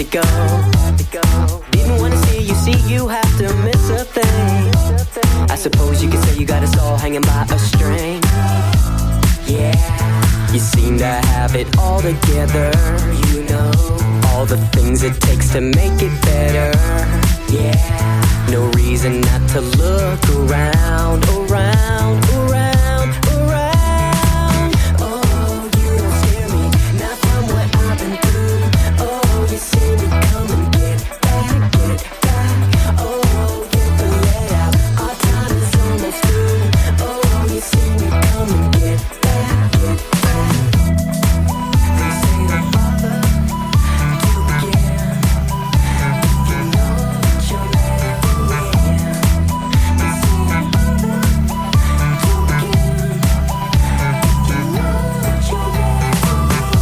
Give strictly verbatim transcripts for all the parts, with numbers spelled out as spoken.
go. Didn't wanna see you, see you have to miss a thing. I suppose you could say you got us all hanging by a string. Yeah, you seem to have it all together. You know all the things it takes to make it better. Yeah, no reason not to look around, around, around, around. Oh, you don't scare me, not from what I've been through. Oh, you see me come and get back, get back. Oh, get the let out, our time is almost through. Oh, you see me come and get back, get back. They say the father to begin. If you know that you'll never win. They say the father to begin. If you know that you'll never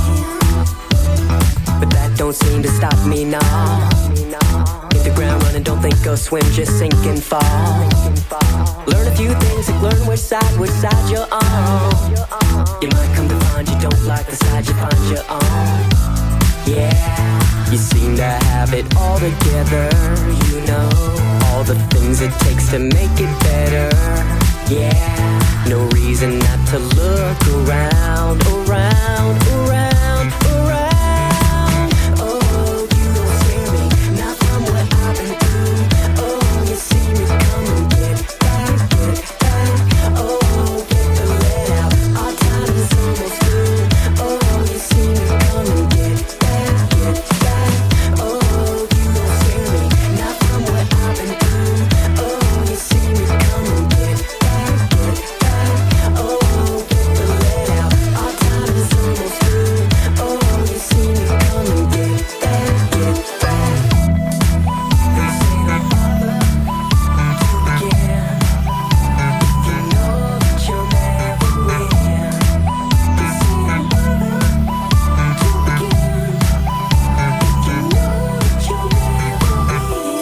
win. But that don't seem to stop me now. Hit the ground running, don't think go swim, just sink and fall. Learn a few things, like learn which side, which side you're on. You might come to find you don't like the side you find you're on. Yeah, you seem to have it all together. You know all the things it takes to make it better. Yeah, no reason not to look around, around, around, around. Oh, you don't scare me, not from what I've been through. Oh, you see me come and get back, get back. Oh, get the let out, our time is almost through. Oh, you see me come and get back, get back. Oh, you don't scare me, not from what I've been through. Oh, you see me come and get back, get back. Oh, get the let out, our time is almost through. Oh, you see me come and get back, get back. They say the father to begin. If you know that you'll never win. They say the father to begin. If you know that you'll never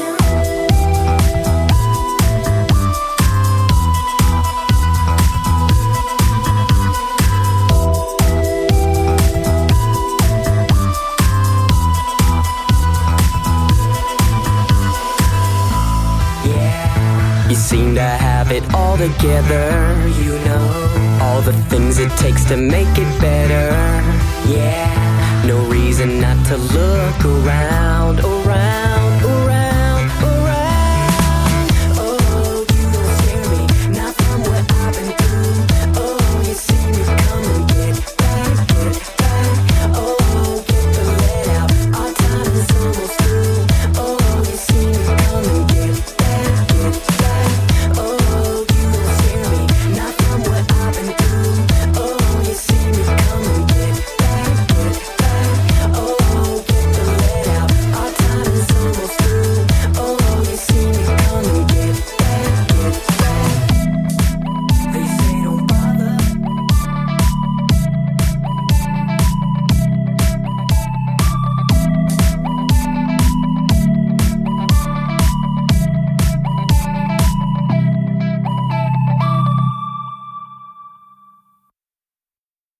Yeah, you seem to have it all together. You know all the things it takes to make it better. Yeah, no reason not to look around, around.